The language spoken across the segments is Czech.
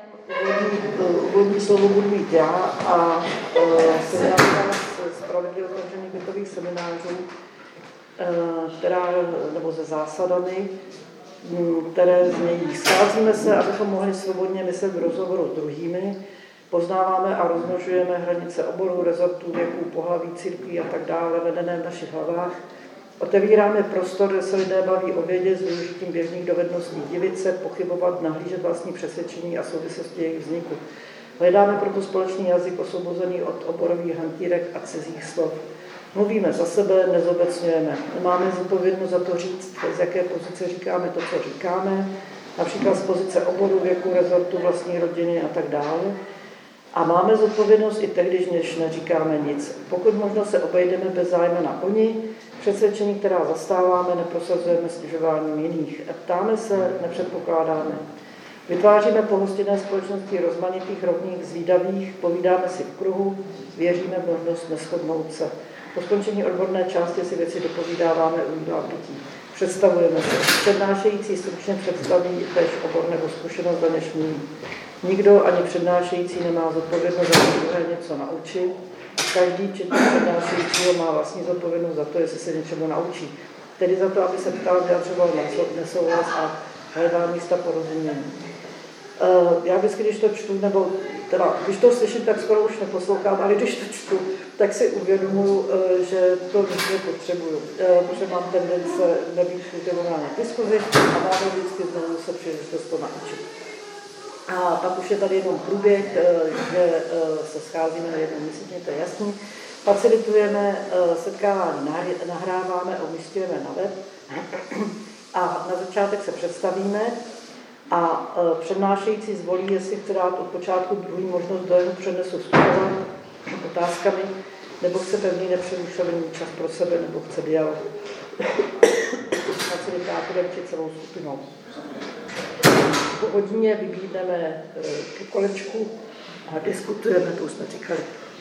úvodní slovo budu mít já a seminářka z pravidel otevřených bytových seminářů, nebo se zásadami, které znějí. Scházíme se, abychom mohli svobodně myslet v rozhovoru s druhými, poznáváme a rozmnožujeme hranice oborů, rezortů, věků, pohlaví, církví a tak dále, vedené v našich hlavách. Otevíráme prostor, kde se lidé baví o vědě s využitím běžných dovedností divit se, pochybovat, nahlížet vlastní přesvědčení a souvislosti jejich vzniku. Hledáme proto společný jazyk osvobozený od oborových hantýrek a cizích slov. Mluvíme za sebe, nezobecňujeme. Máme zodpovědnost za to říct, z jaké pozice říkáme to, co říkáme, například z pozice oboru, věku, rezortu, vlastní rodiny a tak dále. A máme zodpovědnost i tehdy, když neříkáme nic. Pokud možno se obejdeme bez zájmu na oni, přesvědčení, která zastáváme, neprosazujeme snižováním jiných. Ptáme se, nepředpokládáme. Vytváříme pohostinné společnosti rozmanitých, rovných, zvídavých, povídáme si v kruhu, věříme v možnost neshodnout se. Po skončení odborné části si věci dopovídáváme u jídla a pití. Představujeme se. Přednášející stručně představí též obor nebo zkušenost za něž mluví. Nikdo ani přednášející nemá zodpovědnost za to, něco naučit. Každý, včetně přednášejícího, má vlastní zodpovědnost za to, jestli se něčemu naučí. Tedy za to, aby se ptal, vyjadřoval nesouhlas a hledal místa porozumění. Já vždycky, když to čtu, nebo teda, když to slyším, tak skoro už neposlouchám, ale když to čtu, tak si uvědomuji, že to vždycky potřebuju, protože mám tendence nebýt kultivovaná diskuzi a máme vždycky znovu se příležitost to naučit. A pak už je tady jenom průběh, že se scházíme jednou měsíčně, to je jasný. Facilitujeme setkávání, nahráváme, umístujeme na web a na začátek se představíme a přednášející zvolí, jestli chce dát od počátku druhý možnost dojemu přednesu vstupovat otázkami, nebo chce pevný nepřerušený čas pro sebe, nebo chce dialog s facilitátorem či celou skupinou. Po hodině vybídneme ke kolečku a diskutujeme, to už jsme říkali.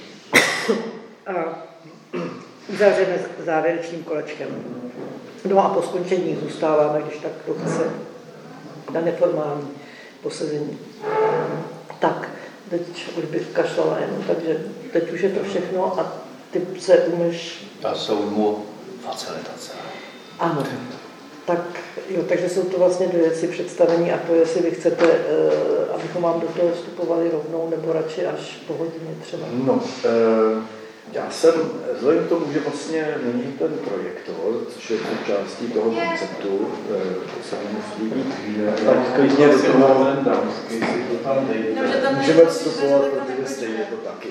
A uzavřeme závěrečným kolečkem. No a po skončení zůstáváme, když tak kdo chce, na neformální posezení. Tak, teď už bych kašlala jenom, takže teď už je to všechno a ty se umíš... Já se ujmu facilitace. Ano. Tak jo, takže jsou to vlastně dvě věci představení a to, jestli vy chcete, abychom vám do toho vstupovali rovnou, nebo radši až po hodině třeba. No, já jsem, vzhledem k tomu, že vlastně není ten projektor, což je součástí toho konceptu, se musí být, tak klidně do toho můžeme vstupovat, protože stejně to taky.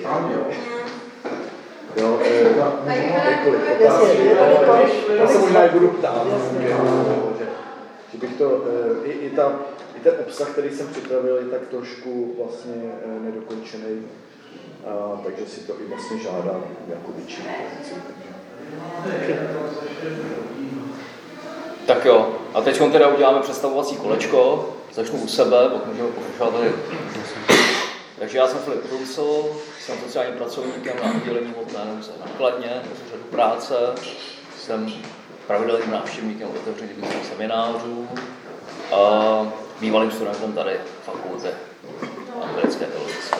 Jo, několik otázek, já se možná i budu ptát, že bych to, i ten obsah, který jsem připravil, je tak trošku vlastně nedokončený, takže si to i vlastně žádá jako větší pozici. Tak jo, a teď teda uděláme představovací kolečko, začnu u sebe, pak můžeme pokračovat tady. Takže já jsem Filip Průmysl, jsem sociálním pracovníkem na oddělení hmotné nouze na Kladně, řadu práce, jsem pravidelným návštěvníkem otevřených bytových seminářů a bývalým studentem tady fakulty americké teologické.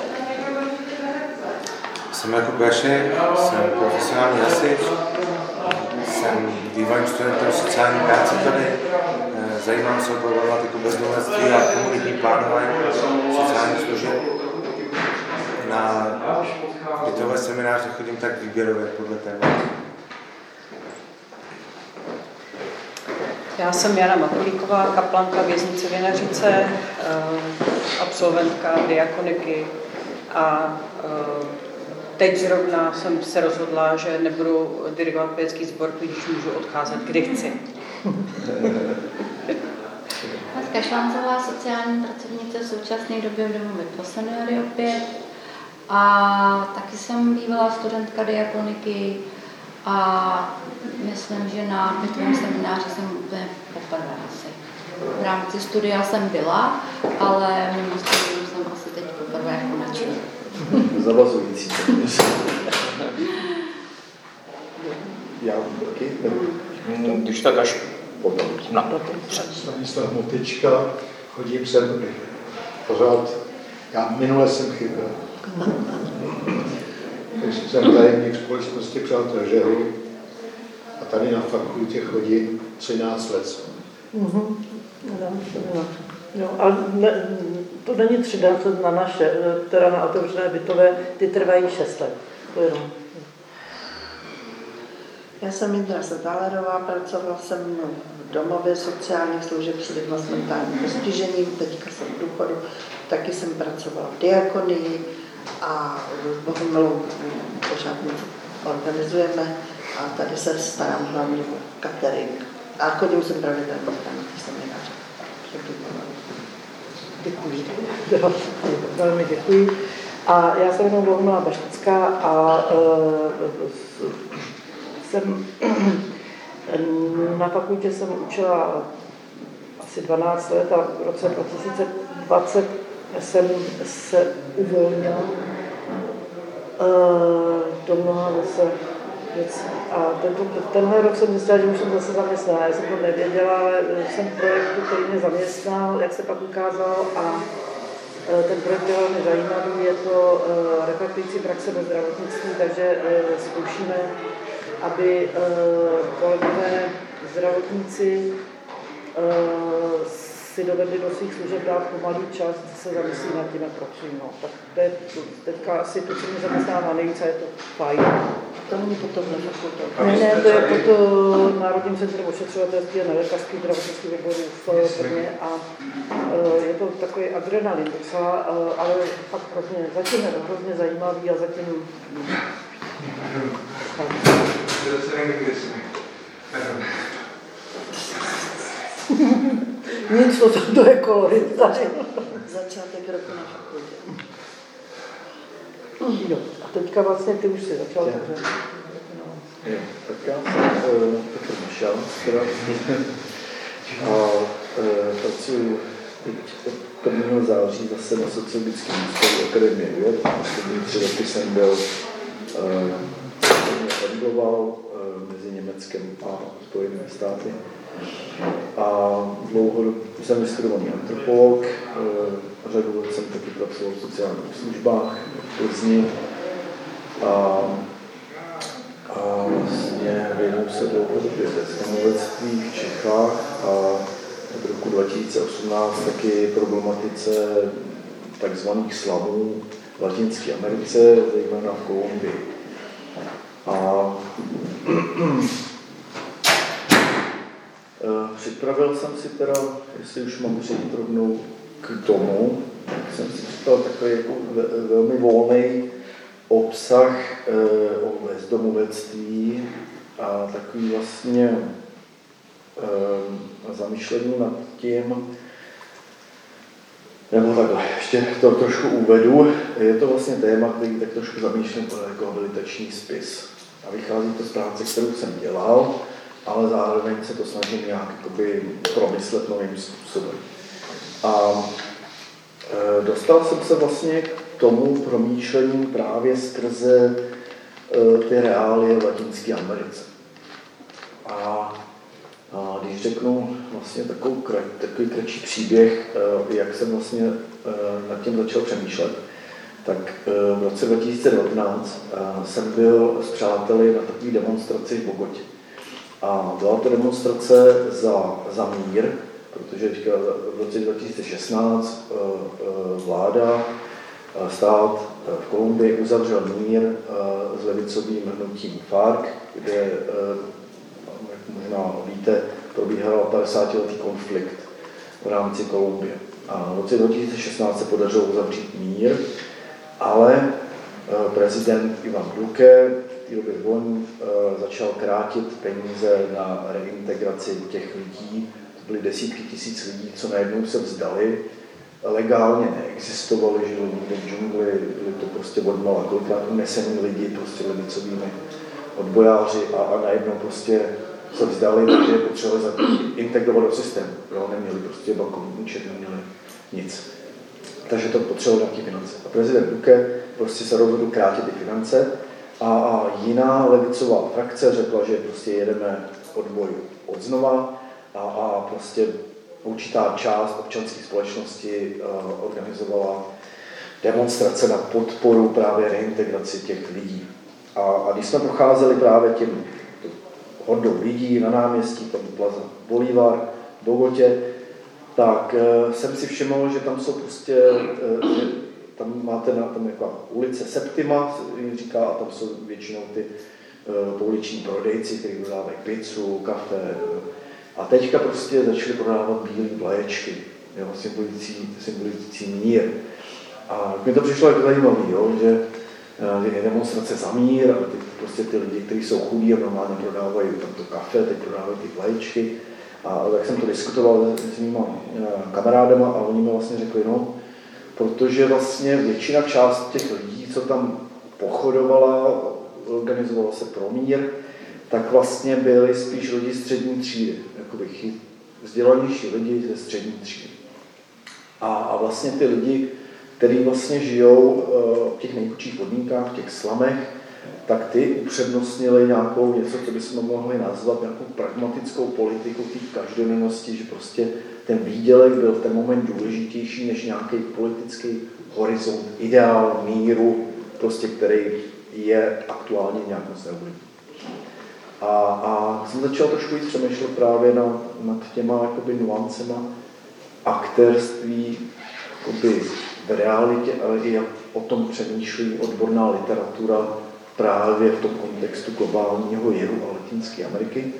Jsem Jakub Gašek, jsem profesionální hasič, jsem bývalým studentem sociální práce tady, zajímám se o problematiku bezdomovectví a komunitní plánování sociálních služeb. Na bytové semináře chodím tak výběrově podle tématu. Já jsem Jana Matulíková, kaplanka věznice Vinařice, absolventka diakoniky a teď zrovna jsem se rozhodla, že nebudu dirigovat pěvecký sbor, když můžu odcházet, kdy chci. Láska Švanzová, sociální pracovnice v současné době v domově pro seniory opět. A taky jsem bývalá studentka diakoniky a myslím, že na bytovém semináři jsem úplně poprvé asi. V rámci studia jsem byla, ale mimo studium jsem asi teď poprvé konečně. Zavazující. Já taky? Když tak až potom. Na před. Stanislav Motička, chodím sem pořád Já minule jsem chyběl. Takže jsem tajemník společnosti Přátel Žehu a tady na fakultě chodím 13 let. Jo, ale to není 13 let na naše, teda na otevřené bytové, ty trvají 6 let. To jenom. Já jsem Jindra Setálerová, pracovala jsem v domově sociálních služeb s lidmi s mentálním postižením, teďka jsem v důchodu, taky jsem pracovala v diakonii a s Bohumilou pořádnici organizujeme a tady se starám hlavně o catering. A chodím jsem pravidelně na ty semináře. Děkuji. Velmi děkuji. A já jsem jenom Bohumila Baštická a na fakultě jsem učila asi 12 let a v roce 2020 jsem se uvolnila do mnoha zase věcí. A tenhle rok jsem zjistila, že už jsem zase zaměstnaná. Já jsem to nevěděla, ale jsem v projektu, který mě zaměstnal, jak se pak ukázalo, a ten projekt je velmi zajímavý. Je to reflektující praxe ve zdravotnictví, takže zkoušíme, aby kolegové zdravotníci si dovedli do svých služeb dát pomalý čas, se zamyslí nad tím, jak pracují. No. Tak to je teďka asi to, co mě zaměstnává nejvíce, je to fajn. To není potom na fakultě. Ne, to je pod Národním centrem ošetřovatelství a nelékařských zdravotnických oborů v Brně a je to takový adrenalin docela, ale fakt zatím je hrozně zajímavý a zatím... Nic, to je kolorit tady. Začátek roku na fakultě. Jo, a teďka vlastně ty už si začal. Jo, tak já jsem Petr Mišel, a pracuji teď od 1. září zase na Sociologickém ústavu Akademie věd. Poslední 3 roky jsem byl pendloval mezi Německem a Spojenými státy. A dlouho jsem vystudovaný antropolog, řadu let jsem taky pracoval v sociálních službách v Plzni a vlastně věnuju se dlouhodobě bezdomovectví v Čechách a od roku 2018 taky problematice takzvaných slavů v Latinské Americe, zejména v Kolumbii. A připravil jsem si teda, jestli už mám přijít rovnou k tomu, tak jsem si připravil takový jako velmi volný obsah o bezdomovectví a takový vlastně zamýšlení nad tím, nebo takhle, ještě to trošku uvedu. Je to vlastně téma, který tak trošku zamýšlím jako habilitační spis. A vychází to z práce, kterou jsem dělal, ale zároveň se to snažím nějak jakoby promyslet novým způsobem. A dostal jsem se vlastně k tomu promýšlení právě skrze ty reálie v Latinské Americe. A když řeknu vlastně takový kratší příběh, jak jsem vlastně nad tím začal přemýšlet, tak v roce 2019 jsem byl s přáteli na takové demonstraci v Bogotě. A byla to demonstrace za mír, protože v roce 2016 vláda, stát v Kolumbii uzavřel mír s levicovým hnutím FARC, kde, jak možná víte, probíhal 50letý konflikt v rámci Kolumbie. A v roce 2016 se podařilo uzavřít mír, ale prezident Ivan Duque v té době zvolený začal krátit peníze na reintegraci těch lidí. To byly desítky tisíc lidí, co najednou se vzdali. Legálně neexistovali, žili někde v džungli, byli to prostě odmala kolikrát unesení lidi prostě levicovými odbojáři a najednou prostě se vzdali, takže potřebovali integrovat do systému. Jo? Neměli prostě bankovní účet, neměli nic. Takže to potřebovalo nějaké finance. A prezident Duque prostě se rozhodl krátit ty finance a jiná levicová frakce řekla, že prostě jedeme odboj odznova a prostě určitá část občanské společnosti organizovala demonstrace na podporu právě reintegraci těch lidí. A když jsme procházeli právě tím hordou lidí na náměstí, tam Plaza Bolívar, v Bogotě, tak jsem si všiml, že tam jsou prostě, že tam máte tam jako ulice Septima, říká, a tam jsou většinou ty pouliční prodejci, kteří prodávají pizzu, kafe. A teďka prostě začali prodávat bílé vlaječky, jo, symbolizující mír. A mi to přišlo jako zajímavé, že je demonstrace za mír, ale prostě ty lidi, kteří jsou chudí a normálně prodávají tam to kafe, teď prodávají ty vlaječky. A tak jsem to diskutoval s mýma kamarádama a oni mi vlastně řekli, no, protože vlastně většina část těch lidí, co tam pochodovala, organizovala se pro mír, tak vlastně byli spíš lidi střední třídy, jakoby vzdělanější lidi ze střední třídy. A vlastně ty lidi, kteří vlastně žijou v těch nejchudších podmínkách, v těch slamech, tak ty upřednostnili nějakou něco, co bychom mohli nazvat nějakou pragmatickou politiku té každodennosti, že prostě ten výdělek byl v ten moment důležitější než nějaký politický horizont, ideál míru, prostě, který je aktuálně nějak moc neovlivní. A jsem začal trošku víc přemýšlet právě nad těma jakoby nuancema aktérství jakoby v realitě, ale i jak o tom přemýšlí odborná literatura právě v tom kontextu globálního jihu a Latinské Ameriky.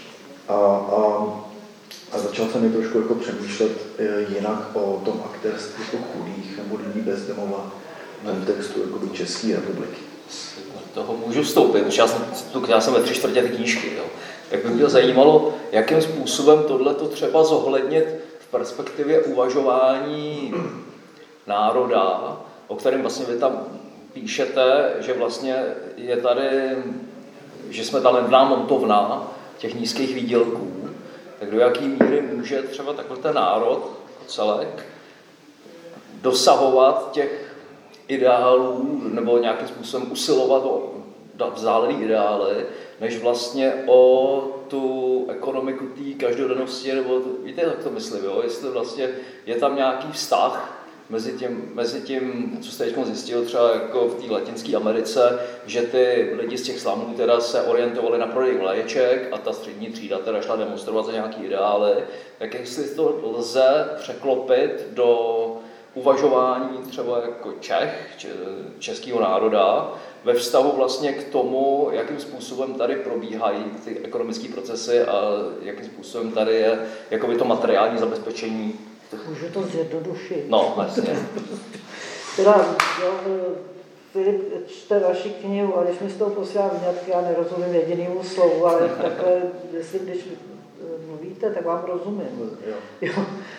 A začal jsem mi trošku jako přemýšlet jinak o tom aktérství jako chudých nebo lidí bez domova v kontextu jakoby České republiky. Toho můžu vstoupit, protože já jsem ve 3/4 té knížky. Jo. Tak by mě zajímalo, jakým způsobem tohleto třeba zohlednit v perspektivě uvažování národa, o kterém vlastně vy tam píšete, že vlastně je tady, že jsme talentná montovna těch nízkých výdělků, tak do jaký míry může třeba takhle ten národ celek dosahovat těch ideálů nebo nějakým způsobem usilovat o vzdálený ideály, než vlastně o tu ekonomiku té každodennosti, nebo víte, jak to myslím, jo? Jestli vlastně je tam nějaký vztah mezi tím, co jste teď zjistil třeba jako v té Latinské Americe, že ty lidi z těch slamů teda se orientovali na prodej vlaječek a ta střední třída teda šla demonstrovat za nějaký ideály, tak jestli to lze překlopit do uvažování třeba jako českého národa ve vztahu vlastně k tomu, jakým způsobem tady probíhají ty ekonomické procesy a jakým způsobem tady je jakoby to materiální zabezpečení. Můžu to zjednodušit. No, vlastně. Teda, Filip čte vaši knihu a když mi z toho posílá výňatky, já nerozumím jedinému slovu, ale takhle, když mluvíte, tak vám rozumím. Jo.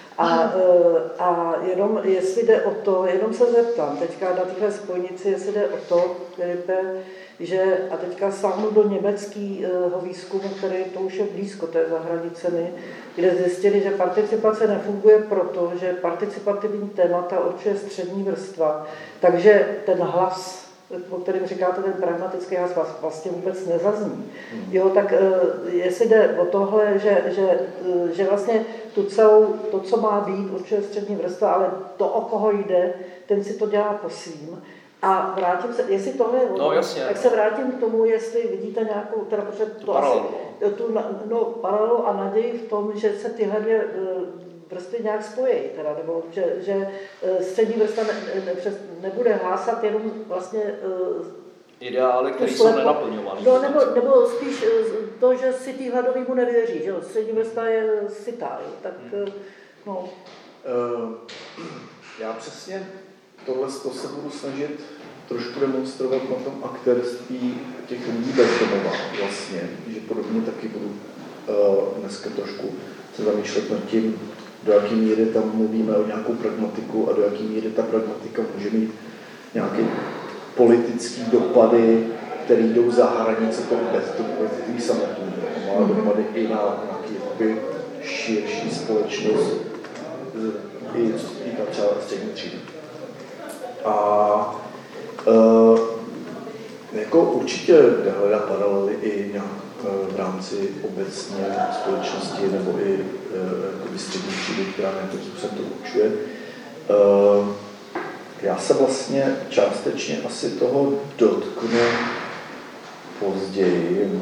A jenom, jestli jde o to, jenom se zeptám, teďka na téhle spojnici, jestli jde o to, Filipe, že, a teďka sáhnu do německého výzkumu, který to už je blízko, to je za hranicemi, kde zjistili, že participace nefunguje proto, že participativní témata určuje střední vrstva, takže ten hlas, o kterém říkáte, ten pragmatický hlas vlastně vůbec nezazní. Jo, tak jestli jde o tohle, že vlastně to, co má být, určuje střední vrstva, ale to, o koho jde, ten si to dělá po svým. A vrátím se, jestli tohle je ono, tak se vrátím k tomu, jestli vidíte nějakou, teda paralelu a naději v tom, že se tyhle dvě vrstvy nějak spojí, teda, nebo že střední vrstva nebude hlásat jenom vlastně ideály, které jsou nenaplňované. No, nebo spíš to, že si ty hladovýmu nevěří, že střední vrstva je sytá, tak no. Já přesně tohle se budu snažit trošku demonstrovat na tom aktérství těch lidí bez domova vlastně, že podobně taky budu dneska trošku se zamýšlet nad tím, do jaký míry tam mluvíme o nějakou pragmatiku a do jaký míry ta pragmatika může mít nějaké politické dopady, které jdou za hranice toho bezdomovectví samotného. Má dopady i na nějaký širší společnost, i co se týká třeba střední třídy. A jako určitě jde hledat paralely i v rámci obecně společnosti nebo i střední třídy, která nějakým způsobem to určuje. Já se vlastně částečně asi toho dotknu později.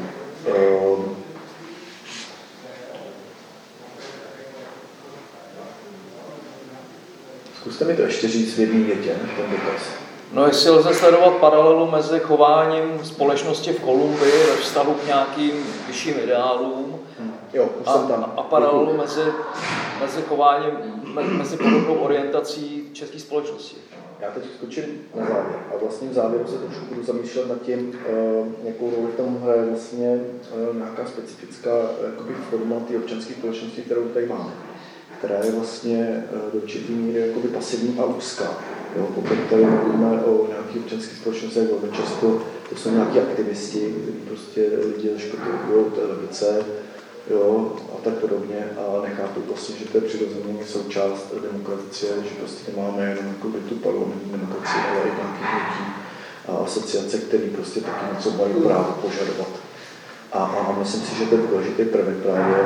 Zkuste mi to ještě říct v jedné větě, ten dotaz. No, jestli lze sledovat paralelu mezi chováním společnosti v Kolumbii ve vztahu k nějakým vyšším ideálům a paralelu mezi chováním, mezi podobnou orientací české společnosti. Já teď skočím na závěr a vlastně v závěru se trošku budu zamýšlet nad tím, jakou roli tam hraje vlastně nějaká specifická forma té občanské společnosti, kterou tady máme, která je vlastně do určitý míry pasivní a úzká. Jo, pokud tady mluvíme o nějaké občanské společnosti, velmi často to jsou nějaký aktivisti, kteří prostě lidi zaškotují levice, jo, a tak podobně a nechápu vlastně, že to je přirozený součást demokracie, že prostě nemáme jenom tu parlamentní demokracii, ale i nějaký hnutí a asociace, které prostě taky něco mají právo požadovat. A myslím si, že to je důležitý prvek právě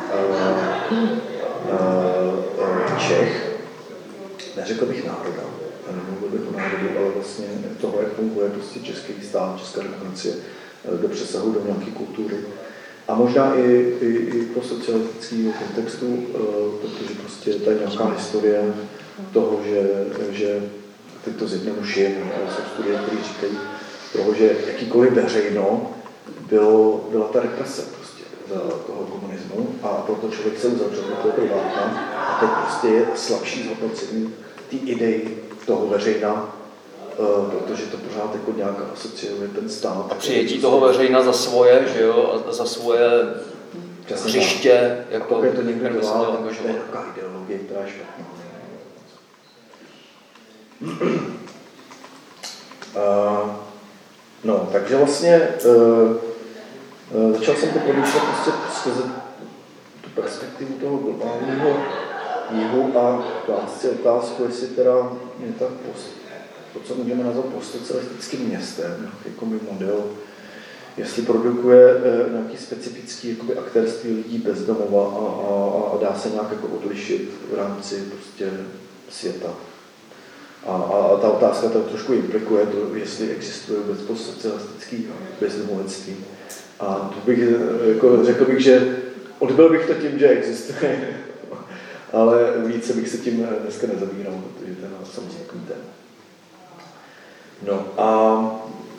Čech, neřekl bych národa, nemluvil bych o národu, ale vlastně toho, jak funguje prostě český stát, česká demokracie do přesahu do nějaké kultury. A možná i po socialistického kontextu, protože prostě je tady nějaká historie toho, že teď to zjednoduším, jsou studie, které říkají toho, že jakýkoliv veřejno byla ta represe prostě za toho komunismu a proto člověk se uzavřel do toho privátna a teď prostě je slabší zhodnocení té idei toho veřejna, protože to pořád jako nějak asociuje ten stát. A přijetí toho veřejna za svoje, že jo, a za svoje hřiště, jako pokud to někdo dělá, to je nějaká ideologie, která je špatná. No, takže vlastně začal jsem to promýšlet prostě skrze tu perspektivu toho globálního jihu a klást si otázku, jestli teda je ta to, co můžeme nazvat postsocialistickým městem, jako model, jestli produkuje nějaký specifický jakoby, aktérství lidí bez domova a dá se nějak jako odlišit v rámci prostě světa. A ta otázka to trošku implikuje to, jestli existuje vůbec postsocialistický bezdomovectví. A to bych, jako, řekl bych, že odbyl bych to tím, že existuje, ale více bych se tím dneska nezabíral, protože to je samostatný téma. No a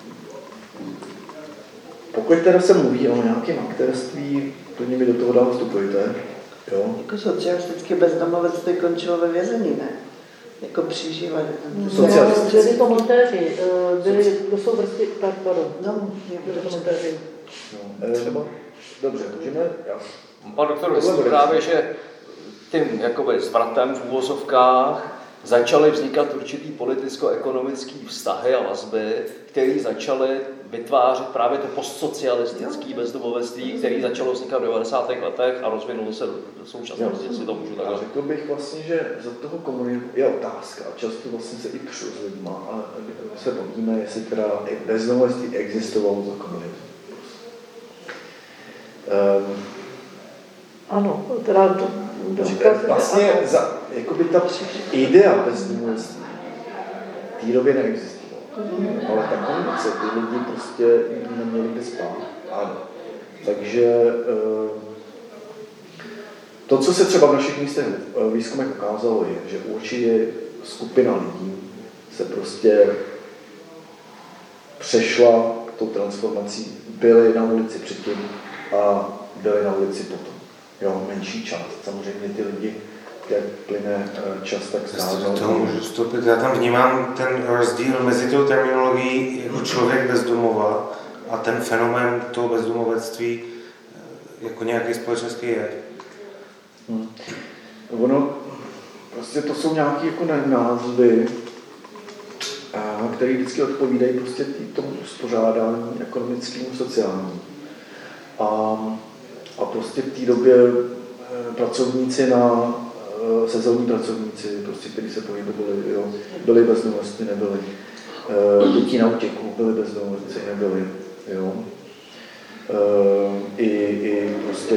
pokud teda se mluví o nějakém aktérství, plně mi do toho dál vstupujte, jo? Jako socialistické bezdomovectví končilo ve vězení, ne? Jako přežívali. Byli to montéři, to jsou vrsty, pardon, byli to montéři. Třeba? Dobře, můžeme? Pan doktor myslí právě, že tím jakoby zvratem v uvozovkách začaly vznikat určitý politicko-ekonomický vztahy a vazby, které začaly vytvářet právě to postsocialistické bezdomovectví, které začalo vznikat v 90. letech a rozvinulo se do současnosti, jestli to můžu takhle. Řekl bych vlastně, že za toho komunismu je otázka, často vlastně se i přu s lidma, ale se bavíme, jestli teda bezdomovectví existovalo za komunismu. Ano, teda vlastně jakoby ta idea bezdomovectví v té době neexistovala. Ale ta kondice, ty lidi prostě neměli kde spát. Ano. Takže to, co se třeba v našich místech výzkumech ukázalo, je, že určitě skupina lidí se prostě přešla tou transformací, byli na ulici předtím a byli na ulici potom. Jo, menší část. Samozřejmě ty lidi, jak plyne čas, tak stává. To můžu vstoupit. Já tam vnímám ten rozdíl mezi tou terminologií jako člověk bez domova a ten fenomén toho bezdomovectví jako nějaký společenský je. Ono, prostě to jsou nějaké jako názvy, které vždycky odpovídají prostě tomu uspořádání ekonomickému, sociálnímu. A prostě v té době pracovníci sezónní pracovníci, prostě, kteří se pohybovali, jo, byli bezdomovci, nebyli. Děti na útěku byli bezdomovci, nebyli. Jo. I prostě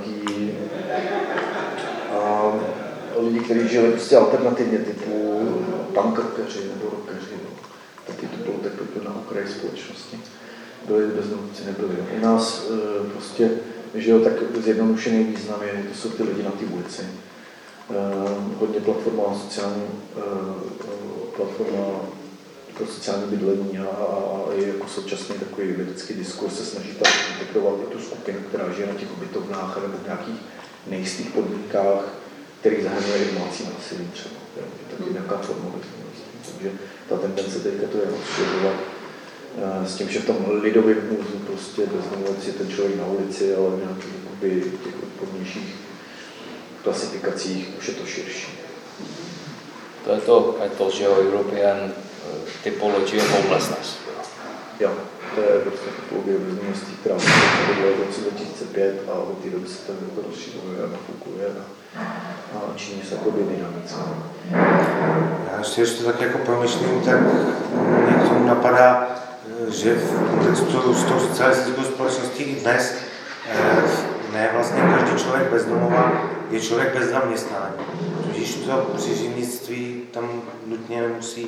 nějaký lidi, kteří žili prostě alternativně typu punk rockeři nebo rockeři, taky to bylo takhle na okraji společnosti. Byli bezdomovci, nebyli. U nás prostě, že jo, tak zjednodušený význam je, to jsou ty lidi na té ulici. Hodně platforma pro sociální bydlení a i jako současný takový vědecký diskurs se snaží tam integrovat tu skupinu, která žije na těch ubytovnách nebo v nějakých nejistých podmínkách, který zahrnuje i domácí násilí třeba. Je taky nějaká forma bezdomovství. Takže ta tendence teďka to je rozšiřovat s tím, že v tom lidovém můžu prostě bezdomovec je ten člověk na ulici, ale v nějakých těch odpovědnějších klasifikacích už je to širší. To je to, že European typology of homelessness. Jo, to je evropská typologie bezdomovství, která se vyvinula v roce 2005 a od té doby se to rozšiřuje a nafukuje a činí se jako dynamice. Já ještě, když to tak jako promyšlím, tak mě k tomu napadá, že v kontextu s tou socialistickou společností i dnes ne vlastně každý člověk bez domova je člověk bez zaměstnání. Tudíž to příživnictví tam nutně nemusí.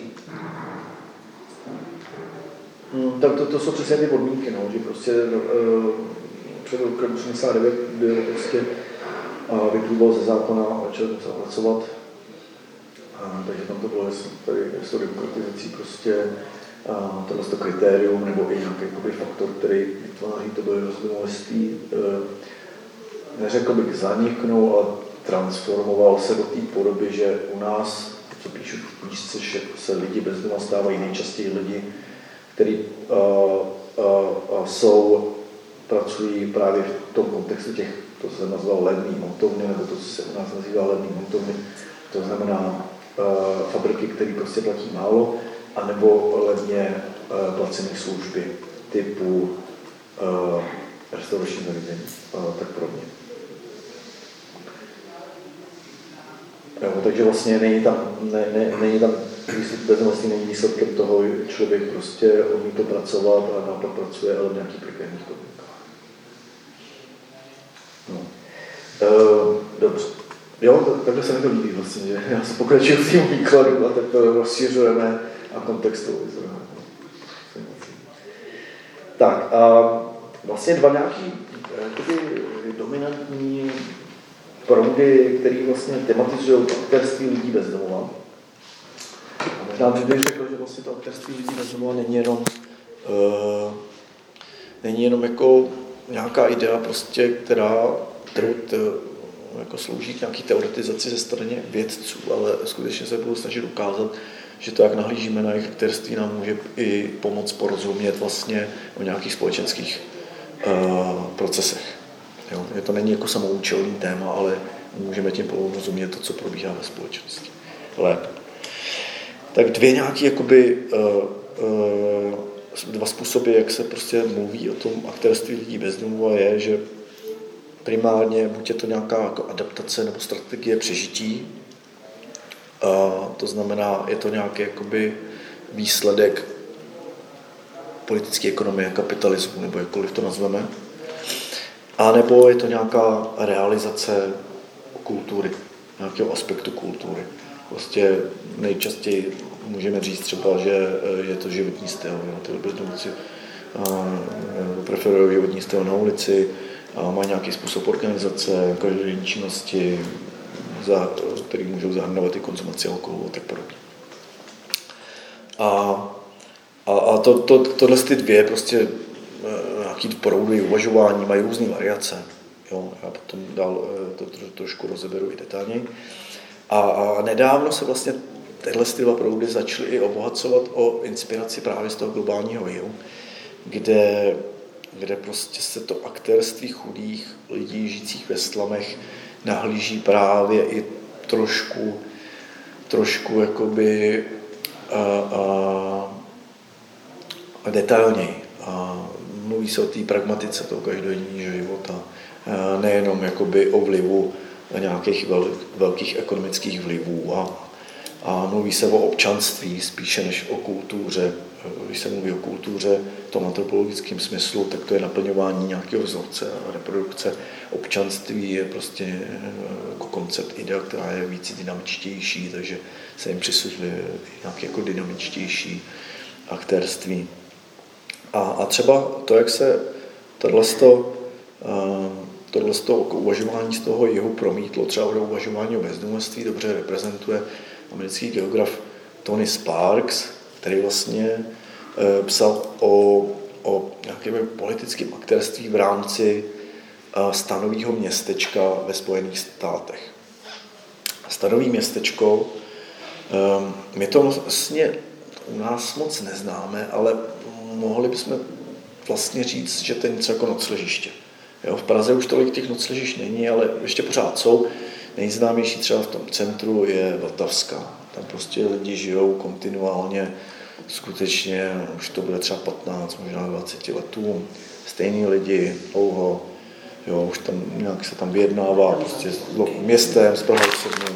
To jsou přesně ty podmínky, no, že prostě před rokem 1989 byl prostě vyplýval ze zákona a člověk musel pracovat. Takže tam to bylo tady s tou demokratizací prostě tohle kritérium nebo i nějaký faktor, který vytváří to bezdomovství, neřekl bych zaniknul, ale transformoval se do té podoby, že u nás, co píšu v knížce, že se lidi bez domova stávají nejčastěji lidi, kteří pracují právě v tom kontextu těch, to se nazval levný montovny, nebo to, co se u nás nazývá levný montovny, to znamená fabriky, které prostě platí málo, anebo levně placené služby typu restaurační zařízení, tak podobně. Takže vlastně není tam bezdomovství není výsledkem toho, že člověk prostě umí to pracovat a naopak pracuje, ale v nějakých prekérních podmínkách. No. Dobře. Jo, takhle se mi to líbí vlastně, že já se pokračuju v tím výkladu a teď to rozšiřujeme a kontextualizujeme. Tak a vlastně dva nějaký dominantní proudy, které vlastně tematizují aktérství lidí bez domova. A možná bych řekl, že vlastně to aktérství lidí bez domova není jenom jako nějaká idea, prostě, kterou jako slouží k nějaký teoretizaci ze strany vědců, ale skutečně se budu snažit ukázat, že to, jak nahlížíme na jejich aktérství, nám může i pomoct porozumět vlastně o nějakých společenských procesech. Jo? To není jako samoučelný téma, ale můžeme tím porozumět to, co probíhá ve společnosti. Lépe. Tak dva způsoby, jak se prostě mluví o tom aktérství lidí bez domova, je, že primárně buď je to nějaká jako adaptace nebo strategie přežití, to znamená, je to nějaký jakoby výsledek politické ekonomie, kapitalismu, nebo jakkoliv to nazveme, a nebo je to nějaká realizace kultury, nějakého aspektu kultury. Prostě nejčastěji můžeme říct třeba, že je to životní styl. Ty bezdomovci preferují životní styl na ulici, mají nějaký způsob organizace, každodenní činnosti, který můžou zahrnovat i konzumaci alkoholu a tak podobně. A tohle ty dvě prostě nějaký proudy uvažování mají různé variace. Jo, já potom dál to trošku rozeberu i detailněji. A nedávno se vlastně tyhle dva proudy začaly i obohacovat o inspiraci právě z toho globálního jihu, kde prostě se to aktérství chudých lidí žijících ve slamech nahlíží právě i trošku jakoby detailněji. Mluví se o té pragmatice toho každodenního života, nejenom jakoby o vlivu nějakých velkých ekonomických vlivů a mluví se o občanství spíše než o kultuře. Když se mluví o kultuře v tom antropologickém smyslu, tak to je naplňování nějakého vzorce a reprodukce. Občanství je prostě jako koncept idea, která je víc dynamičtější, takže se jim přisuzuje nějaké jako dynamičtější aktérství. A třeba to, jak se tohleto uvažování z toho jihu promítlo třeba do uvažování o bezdomovství, dobře reprezentuje americký geograf Tony Sparks, který vlastně psal o nějakém politickém aktérství v rámci stanového městečka ve Spojených státech. Stanový městečko, my to vlastně u nás moc neznáme, ale mohli bychom vlastně říct, že to je něco jako nocležiště. Jo, v Praze už tolik těch nocležišť není, ale ještě pořád jsou. Nejznámější třeba v tom centru je Vltavská. Tam prostě lidi žijou kontinuálně, skutečně už to bude třeba 15, možná 20 letů. Stejný lidi, dlouho, jo, už tam nějak se tam vyjednává prostě s městem, s Prahou 7.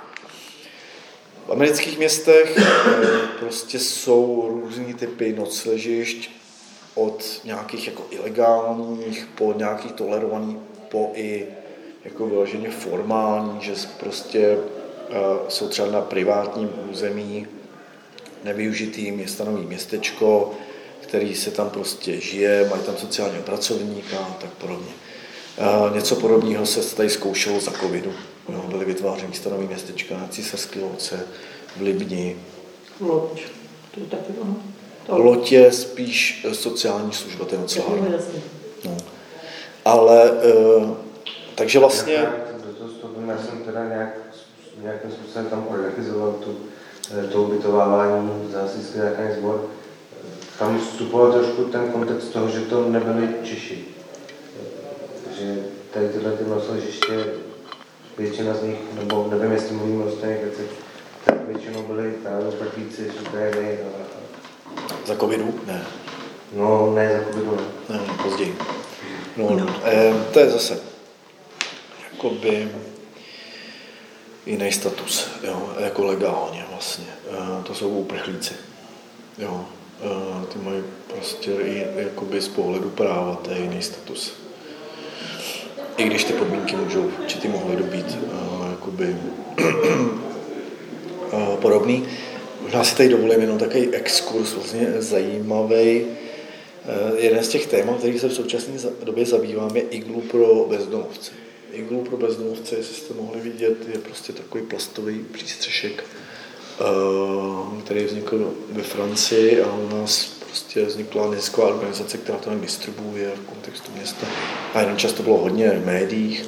V amerických městech prostě jsou různý typy nocležišť, od nějakých jako ilegálních, po nějakých tolerovaných, po i jako vyloženě formální, že prostě jsou třeba na privátním území nevyužitý stanoví městečko, který se tam prostě žije, mají tam sociálního pracovníka a tak podobně. Něco podobného se tady zkoušelo za covidu. Jo, byly vytvářeny stanový městečka na Císařské louce, v Libni. Loď. To je taky ono. Loď je spíš sociální služba, ten noclahárna. No. Ale, takže vlastně... Já jsem teda nějakým způsobem tam organizoval to ubytovávání za hasičský záchranný sbor. Tam vstupoval trošku ten kontext toho, že to nebyli Češi. Že tady tyhle nocležiště, většina z nich, nebo nevím, jestli mluvíme o stejných věcech, tak většinou byli právě uprchlíci z Ukrajiny. Za covidu? Ne. No, ne, za covidu ne. Ne, později. No. To je zase jakoby jiný status, jo, jako legálně vlastně. To jsou uprchlíci. Jo. Ty mají prostě i jakoby z pohledu práva, to je jiný status. I když ty podmínky můžou, či ty mohly dobít jakoby podobný. Možná si tady dovolím jenom takový exkurs vlastně zajímavý. Jeden z těch témat, který se v současné době zabývám, je iglu pro bezdomovce. Iglu pro bezdomovce, jestli jste mohli vidět, je prostě takový plastový přístřešek, který vznikl ve Francii a u nás prostě vznikla nezisková organizace, která to distribuuje v kontextu města. A jeden čas to bylo hodně v médiích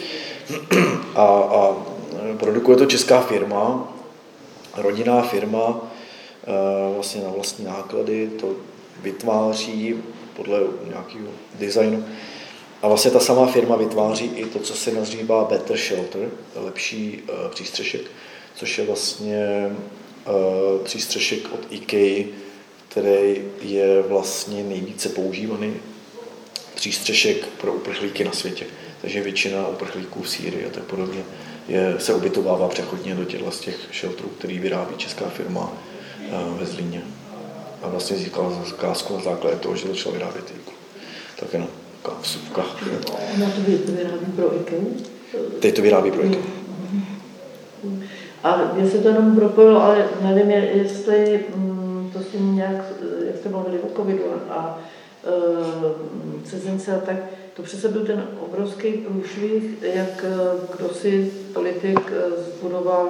a produkuje to česká firma, rodinná firma, vlastně na vlastní náklady to vytváří podle nějakého designu. A vlastně ta samá firma vytváří i to, co se nazývá Better Shelter, lepší přístřešek, což je vlastně přístřešek od IKEA, který je vlastně nejvíce používaný přístřešek pro uprchlíky na světě. Takže většina uprchlíků v Sýrii a tak podobně se ubytovává přechodně do těch shelterů, který vyrábí česká firma ve Zlíně. A vlastně získala zakázku na základě toho, že začala vyrábět iglu. Tak jenom taková vsuvka. No to vyrábí pro IKEA? Teď to vyrábí pro IKEA. A mě se to jenom propojilo, ale nevím, jestli to s tím nějak, jak jste mluvili o covidu a cizince a tak, to přece byl ten obrovský průšvih, jak kdo si politik zbudoval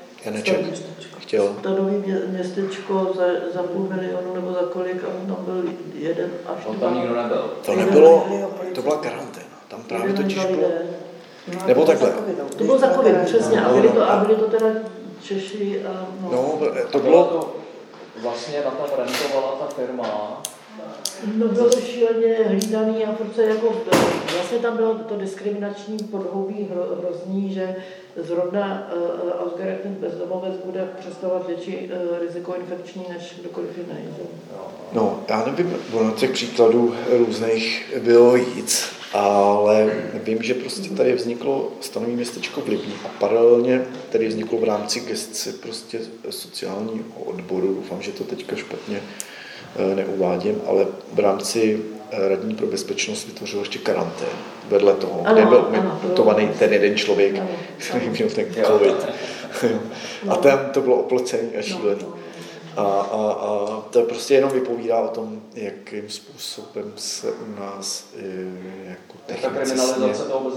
stanový městečko za $500 000 nebo za kolik, a tam byl jeden až dva. Tam nikdo nebyl. To nebylo, to byla karanténa. Tam právě totiž bylo. Nebo takhle. To bylo za covid, přesně. A byli to teda Češi. No, to bylo... Vlastně na tom rentovala ta firma. No bylo to šíleně hlídaný a prostě jako, vlastně tam bylo to diskriminační podhoubí hrozný, že zrovna Ausgerechten bezdomovec bude představovat větší riziko infekční než kdokoliv jiný. No, já nevím, ono těch příkladů různých bylo víc, ale vím, že prostě tady vzniklo stanový městečko v Libni a paralelně tady vzniklo v rámci gesce prostě sociálního odboru. Doufám, že to teďka špatně neuvádím, ale v rámci radní pro bezpečnost vytvořil ještě karantén vedle toho, kde byl mutovaný ten jeden člověk, který měl ten covid. A tam to bylo oplocený a šílený. A to prostě jenom vypovídá o tom, jakým způsobem se u nás jako technicistně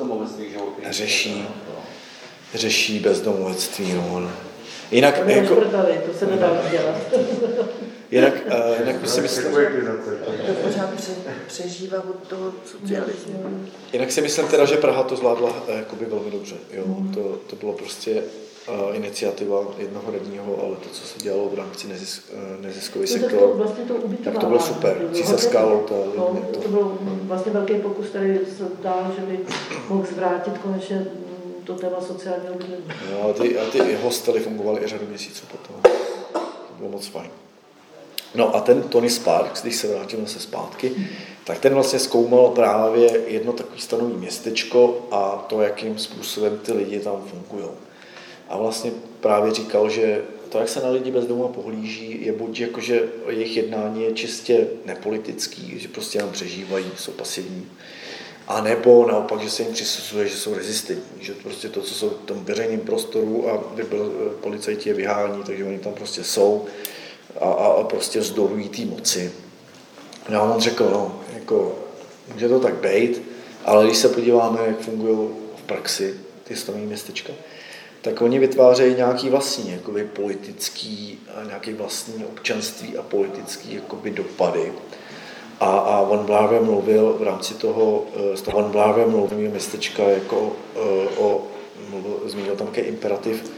řeší bezdomovectví. No. Jinak to jako... To se nedá dělat. Jinak si myslím... To pořád přežívá od toho socialismu. Jinak si myslím teda, že Praha to zvládla jakoby velmi dobře. Jo. To bylo prostě iniciativa jednoho radního, ale to, co se dělalo v rámci neziskový sektor, vlastně tak to bylo super. Císařská louta. To byl vlastně velký pokus, který se dál, že by mohl zvrátit konečně to téma sociálního bydlení. A ty hostely fungovaly i řadu měsíců potom. To bylo moc fajn. No a ten Tony Sparks, když se vrátil zase zpátky, tak ten vlastně zkoumal právě jedno takové stanový městečko a to, jakým způsobem ty lidi tam fungují. A vlastně právě říkal, že to, jak se na lidi bez domova pohlíží, je buď jako, že jejich jednání je čistě nepolitický, že prostě jenom přežívají, jsou pasivní, a nebo naopak, že se jim přisuzuje, že jsou rezistentní, že prostě to, co jsou v tom veřejném prostoru a by byl policajti je vyhání, takže oni tam prostě jsou a prostě vzdorují té moci. No a on řekl, no, jako, může to tak být, ale když se podíváme, jak fungují v praxi ty stavní městečka, tak oni vytvářejí nějaký vlastní jakoby politický, nějaký vlastní občanství a politický jakoby dopady. A on právě mluvil v rámci toho městečka jako zmínil tam také imperativ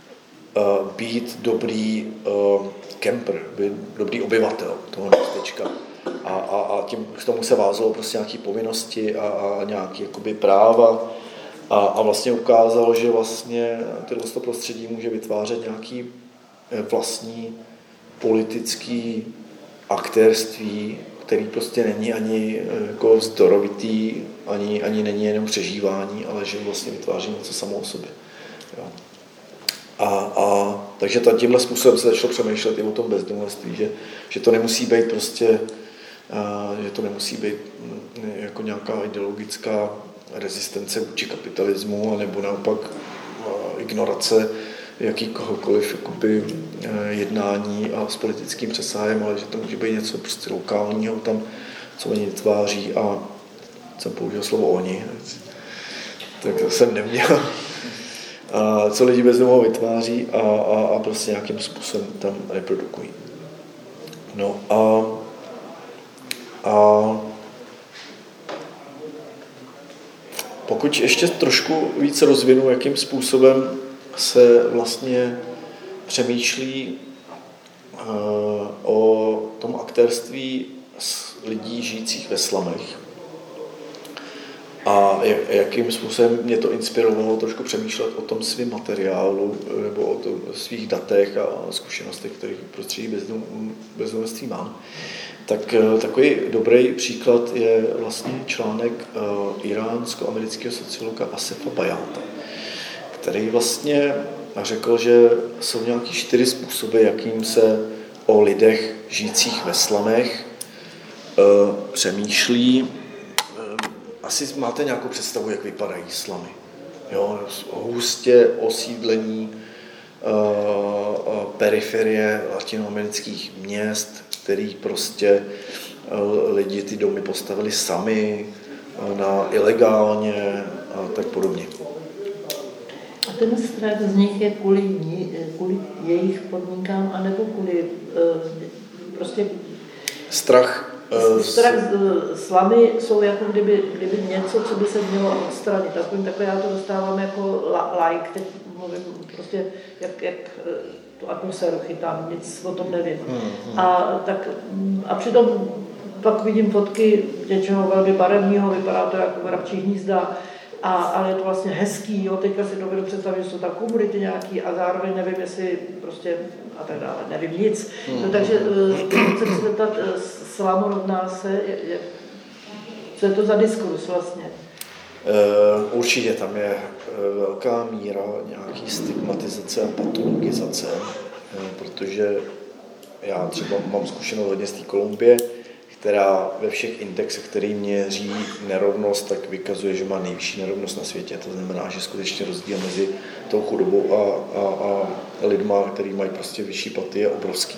být dobrý kemper, být dobrý obyvatel toho městečka. A tím k tomu se vázalo prostě nějaké povinnosti a nějaké jakoby práva. A vlastně ukázalo, že vlastně tohle prostředí může vytvářet nějaký vlastní politický aktérství, který prostě není ani jako vzdorovitý, ani není jenom přežívání, ale že vlastně vytváří něco samo o sobě. Jo. Takže tímhle způsobem se začalo přemýšlet i o tom bezdomovectví, že to nemusí být prostě, že to nemusí být jako nějaká ideologická rezistence vůči kapitalismu, nebo naopak ignorace jakýkoliv jakoby, jednání a s politickým přesahem, ale že to může být něco prostě lokálního tam, co oni vytváří a jsem použil slovo oni, tak to jsem neměl. A co lidi bez domova vytváří a prostě nějakým způsobem tam reprodukují. No a pokud ještě trošku více rozvinu, jakým způsobem se vlastně přemýšlí o tom aktérství lidí žijících ve slamech. A jakým způsobem mě to inspirovalo trošku přemýšlet o tom svém materiálu nebo o svých datech a zkušenostech, které v prostředí bezdomovectví mám. Tak takový dobrý příklad je vlastně článek iránsko-amerického sociologa Asefa Bajáta, který vlastně řekl, že jsou nějaký 4 způsoby, jakým se o lidech žijících ve slamech přemýšlí. Asi máte nějakou představu, jak vypadají slamy. Jo, hustě osídlení periferie latinoamerických měst, který prostě lidi ty domy postavili sami, ilegálně a tak podobně. A ten strach z nich je kvůli jejich podmínkám, anebo kvůli prostě... Strach slamy jsou jako kdyby něco, co by se mělo odstranit. Takhle já to dostávám jako like, teď mluvím prostě, jak tu atmosféru chytám, nic o tom nevím. A přitom pak vidím fotky něčeho velmi barevného, vypadá to jako vrabčí hnízda, ale je to vlastně hezký, jo, teďka si dovedu představit, že jsou tam komunity nějaký a zároveň nevím, jestli prostě a tak dále, nevím nic. No, takže chci se zeptat, slamorodná se, co je to za diskurs vlastně? Určitě tam je velká míra nějaký stigmatizace a patologizace, protože já třeba mám zkušenost hodně z té Kolumbie, která ve všech indexech, který měří nerovnost, tak vykazuje, že má nejvyšší nerovnost na světě. To znamená, že skutečně rozdíl mezi tou chudobou a lidma, který mají prostě vyšší platy, je obrovský.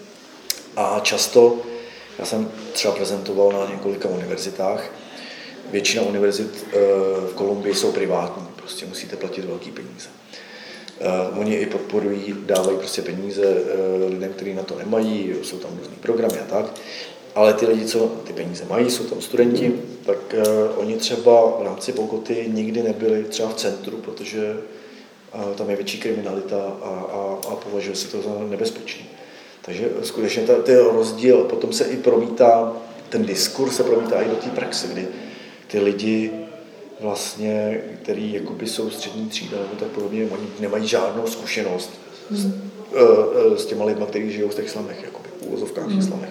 A často, já jsem třeba prezentoval na několika univerzitách, většina univerzit v Kolumbii jsou privátní, prostě musíte platit velký peníze. Oni i podporují, dávají prostě peníze lidem, kteří na to nemají, jsou tam různý programy a tak. Ale ty lidi, co ty peníze mají, jsou tam studenti, tak oni třeba v rámci Bogoty nikdy nebyli třeba v centru, protože tam je větší kriminalita a považuje se to za nebezpečný. Takže skutečně ten rozdíl, potom se i promítá, ten diskurs se promítá i do té praxe, kdy ty lidi vlastně, který jakoby jsou střední třída nebo tak podobně, oni nemají žádnou zkušenost s těma lidma, kteří žijou v těch slamech, jakoby v úvozovkách těch slamech.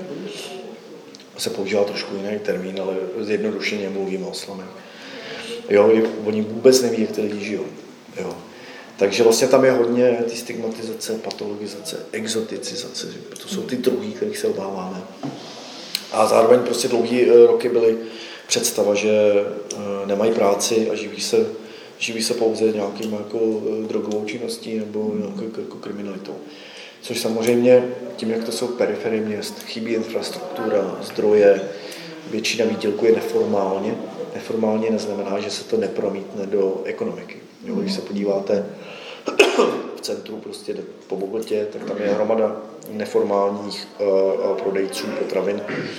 Se používá trošku jiný termín, ale zjednodušeně mluvíme o slamech. Jo, oni vůbec neví, jak ty lidi žijou. Jo. Takže vlastně tam je hodně ty stigmatizace, patologizace, exoticizace, to jsou ty druhý, kterých se obáváme. A zároveň prostě dlouhý roky byly představa, že nemají práci a živí se pouze nějakým jako drogovou činností nebo nějakou jako kriminalitou. Což samozřejmě tím, jak to jsou periferie měst, chybí infrastruktura, zdroje, většina výdělku je neformálně. Neformálně neznamená, že se to nepromítne do ekonomiky. Jo, když se podíváte v centru prostě po Bogotě, tak tam je hromada neformálních prodejců potravin,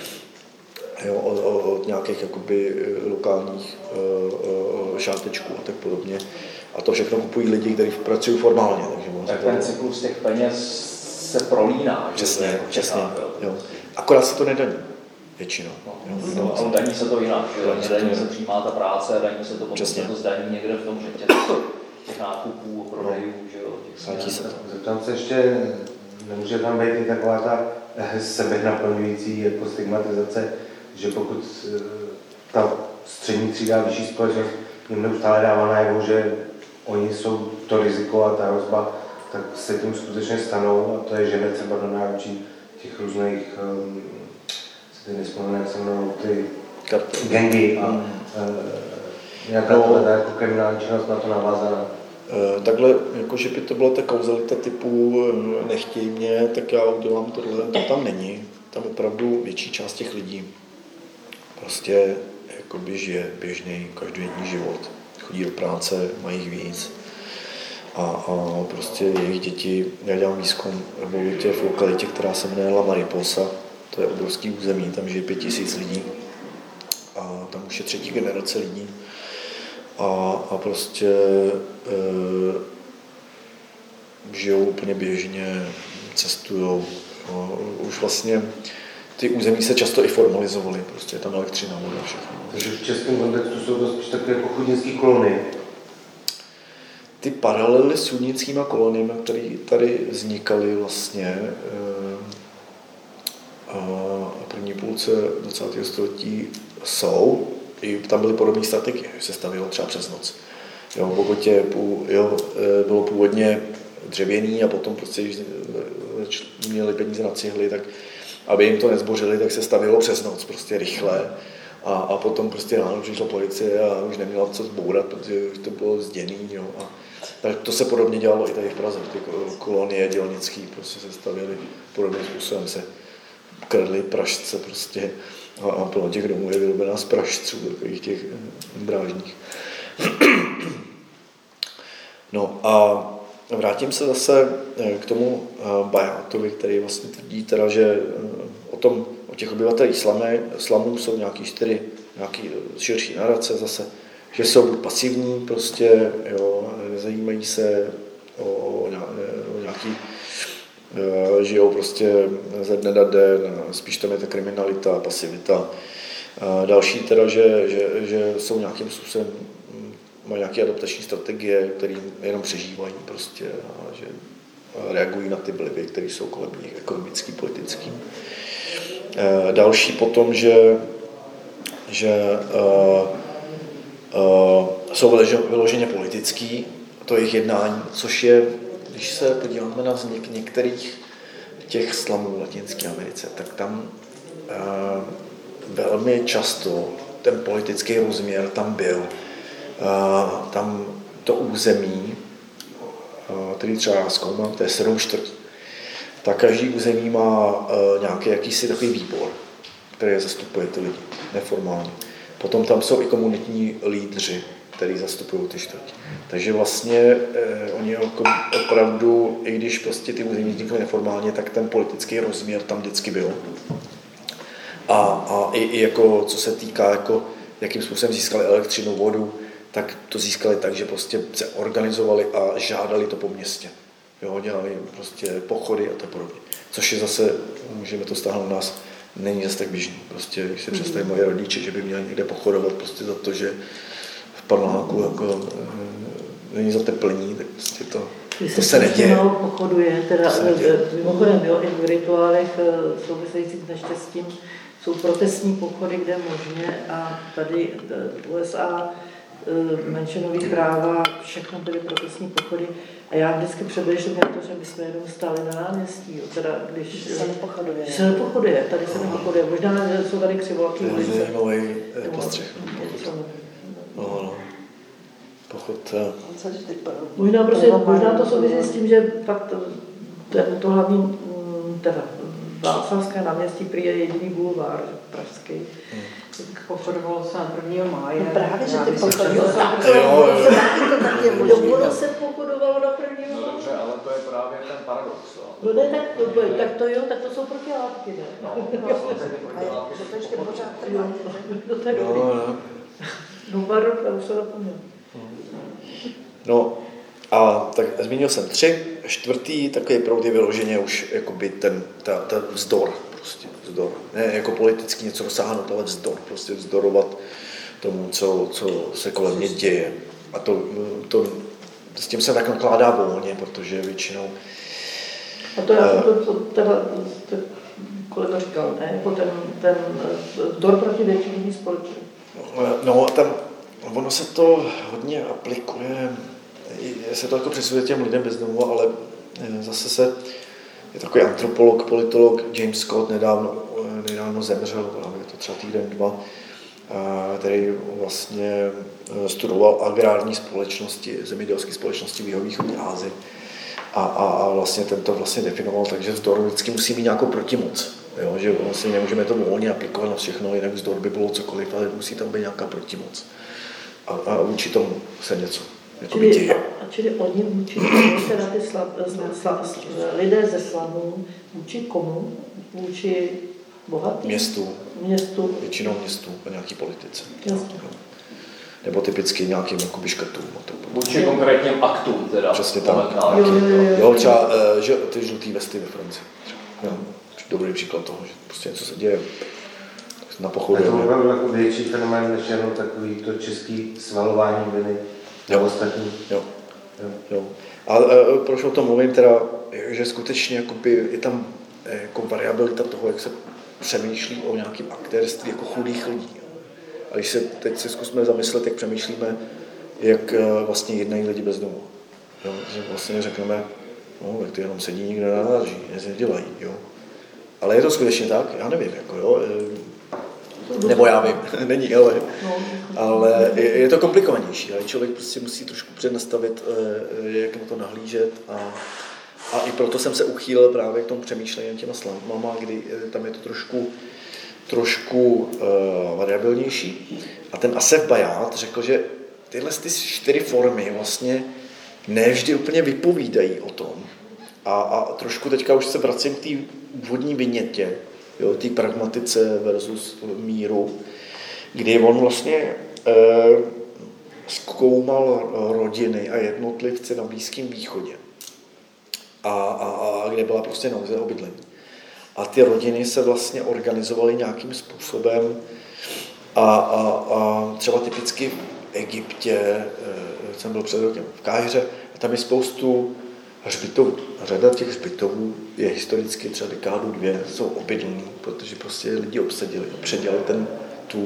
jo, od nějakých jakoby lokálních šátečků a tak podobně. A to všechno kupují lidi, kteří pracují formálně. Tak ten cyklus těch peněz se prolíná. Přesně. Jo. Akorát se to nedaní většinou. No, daní se to jinak. Daní se přijímá ta práce, daní se to potom se to zdaní někde v tom řetězci těch nákupů, prodejů. Zeptám se ještě, nemůže tam být i taková ta sebenaplňující jako stigmatizace, že pokud ta střední třída, vyšší společnost jim neustále dává najevo, že oni jsou to riziko a ta hrozba, tak se tím skutečně stanou a to je žene třeba do náručí těch různých, se ty nespomíná, jak se jmenou, ty gangy a nějaká jako kriminální činnost na to navázaná. Takhle, jakože by to byla ta kauzalita typu nechtěj mě, tak já udělám tohle, to tam není. Tam opravdu větší část těch lidí prostě jakoby žije běžný každodenní život. Chodí do práce, mají jich víc. A prostě jejich děti, já dělám výzkum v lokalitě, která se jmenuje La Mariposa, to je obrovský území, tam žije 5000 lidí a tam už je 3. generace lidí. A prostě žijou úplně běžně, cestujou. Už vlastně ty území se často i formalizovaly, prostě je tam elektřina, voda, všechno. Takže v českém kontextu jsou to spíš takové jako chudnické kolony. Ty paralely s chudnickýma koloniemi, které tady vznikaly vlastně v první půlce 20. století jsou, i tam byly podobné strategie, že se stavilo třeba přes noc. Jo, v Bogotě bylo původně dřevěný a potom prostě, když měli peníze na cihly, tak aby jim to nezbořili, tak se stavilo přes noc, prostě rychle. A potom prostě ráno přišla policie a už neměla co zbourat, protože už to bylo zděný. Jo. A tak to se podobně dělalo i tady v Praze. Ty kolonie dělnický prostě se stavěly podobným způsobem, se kradly pražce prostě. A plno těch domů je vyrobená z pražců, takových těch drážních. No a vrátím se zase k tomu Bajátovi, který vlastně tvrdí teda, že o těch obyvatelích slamů jsou nějaký širší narace zase, že jsou buď pasivní, prostě, jo, nezajímají se o nějaký, žijou prostě ze dne na den, spíš tam je ta kriminalita, pasivita. Další teda, že jsou nějakým způsobem, mají nějaké adaptační strategie, které jenom přežívají prostě, a že reagují na ty vlivy, které jsou kolem nich, ekonomický, politický. Další potom, že jsou vyloženě politický, to jejich jednání, což je, když se podíváme na vznik některých těch slamů v Latinské Americe, tak tam velmi často ten politický rozměr tam byl. Tam to území, který třeba já zkoumám, to je 7 čtvrtí, tak každý území má nějaký jakýsi takový výbor, který zastupuje ty lidi neformálně. Potom tam jsou i komunitní lídři, který zastupují ty čtvrtí. Takže vlastně oni opravdu, i když prostě ty území vznikly neformálně, tak ten politický rozměr tam vždycky byl. A i jako, co se týká, jako, jakým způsobem získali elektřinu, vodu, tak to získali tak, že prostě se organizovali a žádali to po městě. Jo, dělali prostě pochody a tak podobně. Což je zase, můžeme to stáhnout u nás, není zase tak běžný. Prostě, když si představí moje rodiče, že by měli někde pochodovat prostě za to, že v paneláku jako, není zateplení, tak prostě to se neděje. Pochoduje, teda mimochodem, jo, i v rituálech souvisejících s neštěstím jsou protestní pochody, kde možně, a tady v USA menšinový práva, všechno byly protestní pochody. A já vždycky přemýšlím na to, že my jsme jenom stáli na náměstí, jo, teda když se nepochoduje, tady se nepochoduje. Možná jsou tady křivolatý ulice. Zajímavý postřeh. Pochod. Možná to souvisí s tím, že fakt to hlavní, teda Václavské náměstí prý je jediný bulvár pražský. Pochodovalo se na 1. máje. No právě, že ty pochodovalo. Ono se pochodovalo na 1. máje. No dobře, ale to je právě ten paradox. No ne, tak to jo, tak to jsou protilátky, ne? A že to ještě pořád trvá. No to je dobrý. No barok, já už se zapomněl. No a tak zmínil jsem 3, 4. takový proud je vyloženě už jakoby ten vzdor, prostě vzdor. Ne jako politicky něco dosáhnout, ale vzdor, prostě vzdorovat tomu, co se kolem mě děje. A to s tím se tak nakládá volně, protože většinou... A to teda kolega říkal, ne? Jako ten vzdor proti většinový společnosti. No, tam ono se to hodně aplikuje, se to jako přesuje těm lidem bez domova, ale zase je takový antropolog, politolog James Scott nedávno zemřel, právě to třeba týden, 2, který vlastně studoval agrární společnosti, zemědělské společnosti v jihovýchodní Asii. A vlastně ten to vlastně definoval, takže vzdor vždycky musí mít nějakou protimoc. Jo, že vlastně nemůžeme to volně aplikovat na všechno, jinak vzdor by bylo cokoliv, ale musí tam být nějaká protimoc. A vůči tomu se něco děje. Čili oni vůči tomu, teda ty lidé ze slamů, vůči komu? Vůči bohatým? Městu. Většinou městu a nějaký politice. Jasně. Nebo typicky nějakým jakoby škrtům. Vůči konkrétním aktům teda. Přesně tak. Jo, třeba ty žlutý vesty ve Francii. Dobrý příklad toho, že prostě něco se děje na pochodu. Je to opravdu jako větší fenomén než jenom takový to český svalování viny na ostatní. Jo. A proč o tom mluvím teda, že skutečně jakoby, je tam jako variabilita toho, jak se přemýšlí o nějakém aktérství jako chudých lidí. A když se teď si zkusme zamyslet, jak přemýšlíme, jak vlastně jednají lidi bez domova. Že vlastně řekneme, no, tak ty jenom sedí, nikdo nenáží, nic nedělají. Jo. Ale je to skutečně tak? Já nevím, jako jo. Nebo já vím, není, ale je to komplikovanější. Ale člověk prostě musí trošku přednastavit, jak na to nahlížet. A i proto jsem se uchýlil právě k tomu přemýšlení těma slamama, kdy tam je to trošku variabilnější. A ten Asef Bayat řekl, že tyhle 4 formy vlastně nevždy úplně vypovídají o tom. A trošku teďka už se vracím k té úvodní vinětě, té pragmatice versus míru, kdy on vlastně zkoumal rodiny a jednotlivce na Blízkém východě. A kde byla prostě nouze o bydlení. A ty rodiny se vlastně organizovaly nějakým způsobem a třeba typicky v Egyptě, jsem byl před rokem v Káhiře, a tam je spoustu hřbitovů. Řada těch hřbitovů je historicky třeba dekádu 2, jsou obydlený, protože prostě lidi obsadili a předělali tu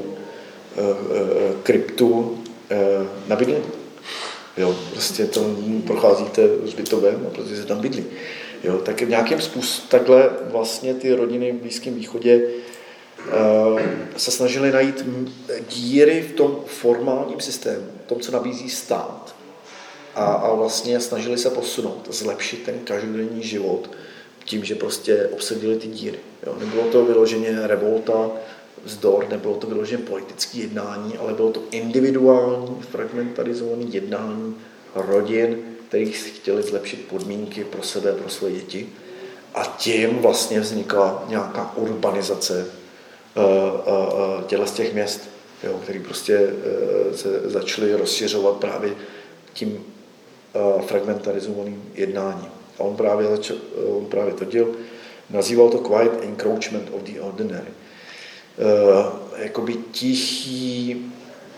kryptu na bydlení. Jo, prostě to procházíte hřbitovem, protože se tam bydlí. Jo, tak v nějakém způsobu takhle vlastně ty rodiny v Blízkém východě se snažili najít díry v tom formálním systému, v tom, co nabízí stát. A vlastně snažili se posunout, zlepšit ten každodenní život tím, že prostě obsadili ty díry. Jo. Nebylo to vyloženě revolta, vzdor, nebylo to vyloženě politické jednání, ale bylo to individuální, fragmentarizované jednání rodin, kterých chtěli zlepšit podmínky pro sebe, pro své děti. A tím vlastně vznikla nějaká urbanizace z těch měst, jo, který prostě se začaly rozšiřovat právě tím fragmentarizovaným jednáním. A on právě tvrdil, nazýval to quiet encroachment of the ordinary. Jakoby tichý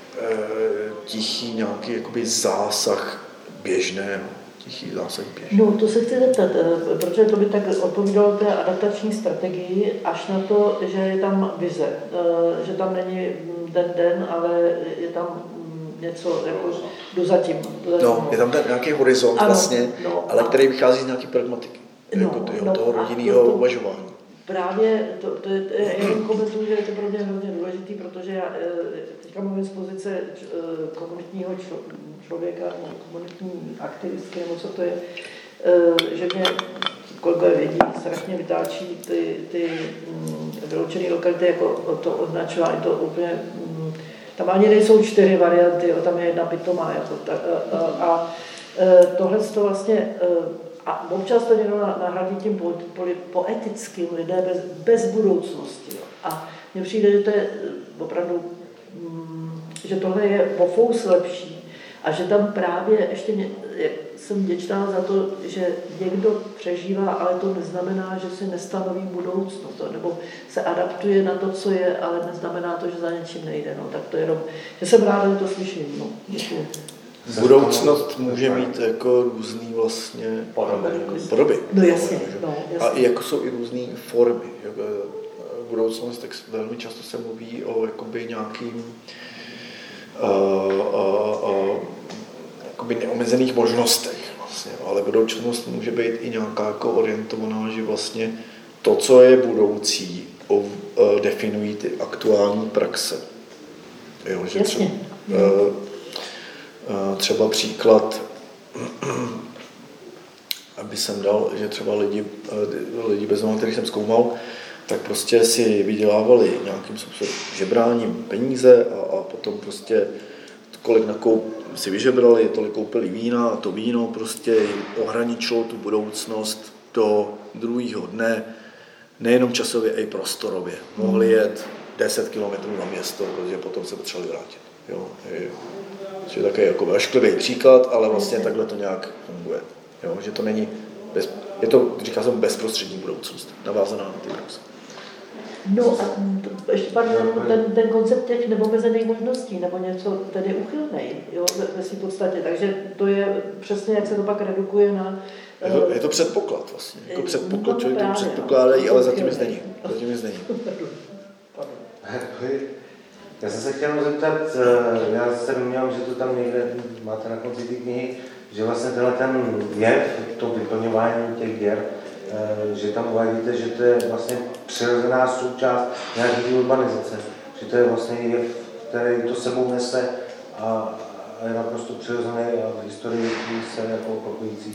nějaký jakoby zásah běžného. No, to se chci zeptat, protože to by tak odpovídalo té adaptační strategii až na to, že je tam vize, že tam není den, ale je tam něco, jako jdu zatím. No, je tam ten nějaký horizont ano, vlastně, no, ale který vychází z nějaké pragmatiky, toho rodinného uvažování. Právě, to je jenom komentuju, že je to pro mě hrozně důležitý, protože já teďka mluvím z pozice komunitního člověka, komunitní aktivistky, nebo co to je, že mě kolegové vědí, strašně vytáčí ty vyloučené lokality, jako to označování, to úplně, tam ani nejsou 4 varianty, tam je jedna pitomá, jako tohle to vlastně, a občas to někdo nahradí tím poetickým lidé bez budoucnosti. Jo. A mně přijde, že to je opravdu, že tohle je pofous lepší a že tam právě ještě jsem vděčná za to, že někdo přežívá, ale to neznamená, že si nestanoví budoucnost, nebo se adaptuje na to, co je, ale neznamená to, že za něčím nejde. No. Tak to je jenom, že jsem ráda, že to slyším. No. Děkuji. Budoucnost může mít jako různý vlastně podoby. No jasně. No, jasně. A i jako jsou i různé formy. Budoucnost, tak velmi často se mluví o jakoby nějakým jakoby neomezených možnostech. Vlastně. Ale budoucnost může být i nějaká jako orientovaná, že vlastně to, co je budoucí, definují ty aktuální praxe. Jo, že třeba příklad, aby jsem dal, že třeba lidi bez domova, kterých jsem zkoumal, tak prostě si vydělávali nějakým způsobem žebráním peníze a potom prostě kolik si vyžebrali, tolik koupili vína a to víno prostě ohraničilo tu budoucnost do druhého dne, nejenom časově, i prostorově. Mohli jet 10 kilometrů na město, protože potom se potřebovali vrátit. Jo. Je takový jako ošklivý příklad, ale vlastně takhle to nějak funguje. Jo? Že to není, je to, říká jsem, bezprostřední budoucnost, navázaná na ty praxe. No a ještě ten koncept těch neomezených možností, nebo něco tedy uchylnej, jo, ve svým podstatě. Takže to je přesně, jak se to pak redukuje na... Je to předpoklad vlastně. Jako předpoklad, no, člověk to předpokládají, ale zatím nic není. Já jsem se chtěl zeptat, já jsem měl, že to tam někde máte na konci té knihy, že vlastně ten jev, to vyplňování těch děr, že tam uvádíte, že to je vlastně přirozená součást nějaké urbanizace, že to je vlastně jev, který to sebou nese a je naprosto přirozený a v historii se jako opakující.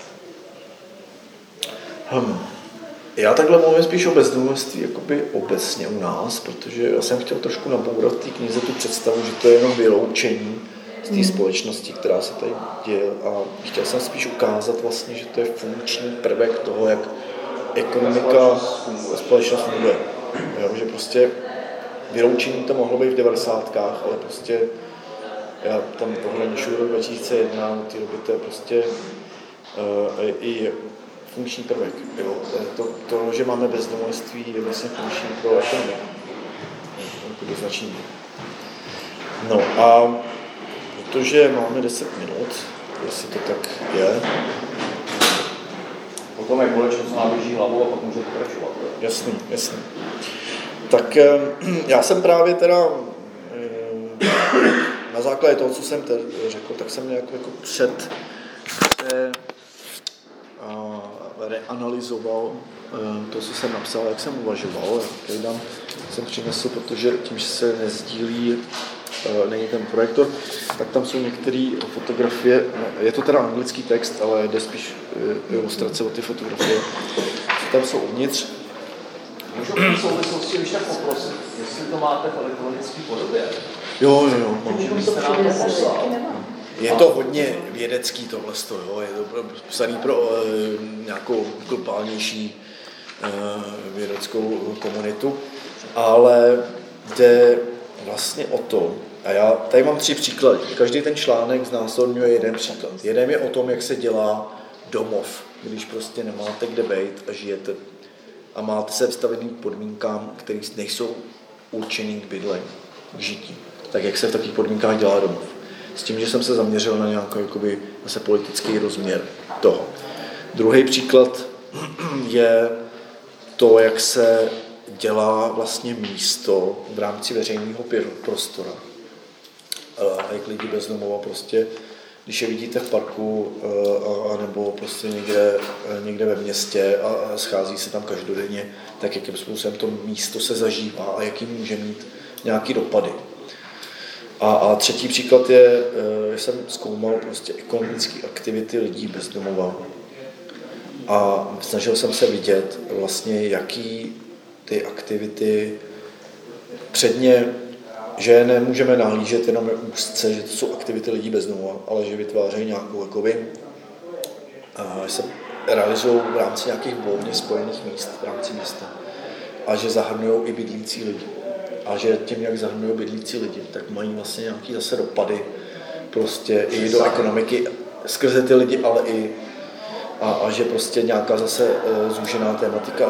Já takhle mluvím spíš o bezdomovství jakoby obecně u nás, protože já jsem chtěl trošku nabourat v té knize tu představu, že to je jenom vyloučení z té společnosti, která se tady děje, a chtěl jsem spíš ukázat vlastně, že to je funkční prvek toho, jak ekonomika společnost funguje. Jo, že prostě vyloučení to mohlo být v 90kách, ale prostě já tam pohraničuju rok 2001, od té doby to je prostě i funkční prvek. Jo. To, že máme bezdomovství, je vlastně funkční pro ekonomiku. Do značení. No a protože máme 10 minut, jestli to tak je. Potom je kolečko, co nám běží hlavou a pak může pokračovat. Jasný. Tak já jsem právě teda na základě toho, co jsem řekl, tak jsem nějak jako před reanalyzoval to, co jsem napsal, jak jsem uvažoval. Tam jsem přinesl, protože tím, že se nezdílí, není ten projektor, tak tam jsou některé fotografie, je to teda anglický text, ale jde spíš ilustrace o ty fotografie, tam jsou uvnitř. Můžu v souvislosti, když tak poprosit, jestli to máte v elektronické podobě? Jo. Je to hodně vědecký tohle, jo? Je to psaný pro nějakou globálnější vědeckou komunitu, ale jde vlastně o to, a já tady mám 3 příklady. Každý ten článek znázorňuje jeden příklad. Jeden je o tom, jak se dělá domov, když prostě nemáte kde bejt a žijete a máte se vystavený podmínkám, které nejsou určený k bydlení, k žití. Tak jak se v takových podmínkách dělá domov. S tím, že jsem se zaměřil na nějaký jakoby, zase politický rozměr toho. Druhý příklad je to, jak se dělá vlastně místo v rámci veřejného prostora. Jak lidi bez domova prostě, když je vidíte v parku nebo prostě někde ve městě a schází se tam každodenně, tak jakým způsobem to místo se zažívá a jaký může mít nějaký dopady. A třetí příklad je, že jsem zkoumal prostě ekonomické aktivity lidí bez domova. A snažil jsem se vidět vlastně, jaký ty aktivity předně, že nemůžeme nahlížet jenom úzce, že to jsou aktivity lidí bez domova, ale že vytvářejí nějakou jakoby, že se realizují v rámci nějakých volně spojených míst v rámci města a že zahrnují i bydlící lidi. A že tím, jak zahrnují bydlící lidi, tak mají vlastně nějaké zase dopady prostě i do ekonomiky skrze ty lidi, ale i a že prostě nějaká zase zúžená tematika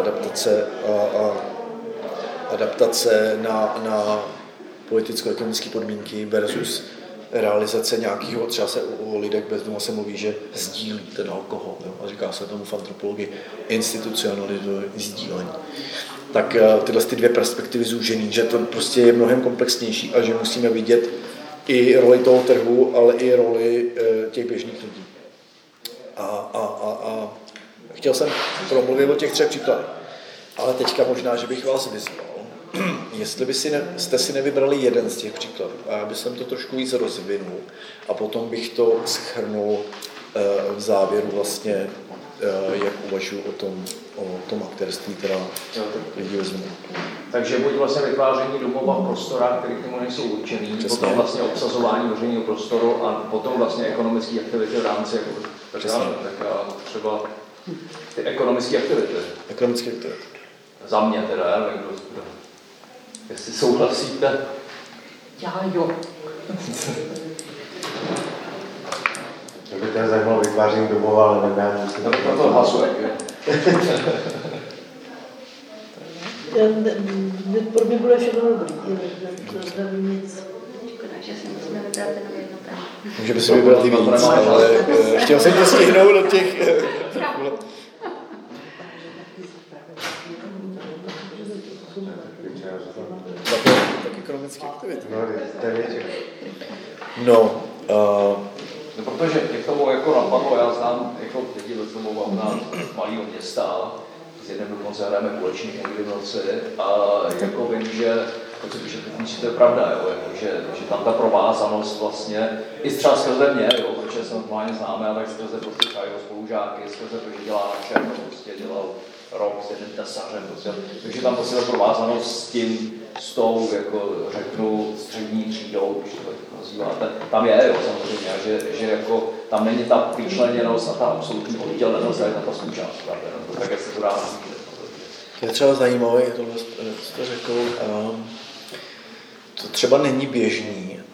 adaptace na politicko-ekonomické podmínky versus realizace nějakého, třeba se o lidech bez domova se mluví, že sdílí ten alkohol, jo? A říká se tomu v antropologii institucionalizuje sdílení. Tak tyhle ty 2 perspektivy zúžený, že to prostě je mnohem komplexnější a že musíme vidět i roli toho trhu, ale i roli těch běžných lidí. A chtěl jsem promluvit o těch 3 příkladech, ale teďka možná, že bych vás vyzval, jestli jste si nevybrali jeden z těch příkladů a já bych to trošku víc rozvinul a potom bych to shrnul v závěru vlastně, jak uvažuji o tom aktérství, teda lidi vezmu. Takže buď vlastně vytváření domova v prostorách, které k tomu nejsou určený, potom vlastně obsazování veřejného prostoru a potom vlastně ekonomické aktivity v rámci tak třeba ty ekonomické aktivity. Ekonomické aktivity. Za mě teda, já nevím, jestli souhlasíte. Já jo. To by to zajímalo vytváření domova, ale nevím, to proto hlasuje. Pro mě bude všechno dobrý, nevím nic. Škoda, že si musíme vybrat jenom jedno téma. Můžeme si vybrat i víc, ale chtěl jsem to stihnout do těch... Tak ekonomické aktivity. No, protože mě k tomu jako napadlo, já znám jako lidi bez domova na malého města, s jedním dokonce hrajeme kulečník někdy v noci a jako vím, že to, co píšete, to je pravda, jo, jako, že tam ta provázanost vlastně, i třeba skrze mě, jo, protože se normálně známe, ale skrze prostě třeba jeho spolužáky, skrze to, že dělá na černo, prostě dělal rok s jedním tesařem, prostě, takže tam prostě ta provázanost s tou, jako řeknu, střední třídou, když to nazýváte, tam je, jo, samozřejmě, že jako tam není ta vyčleněnost a ta absolutní oddělenost, ale ta součást, tak jak se to dá nazývat. Je třeba zajímavé, tohle jste řekl, to třeba není běžný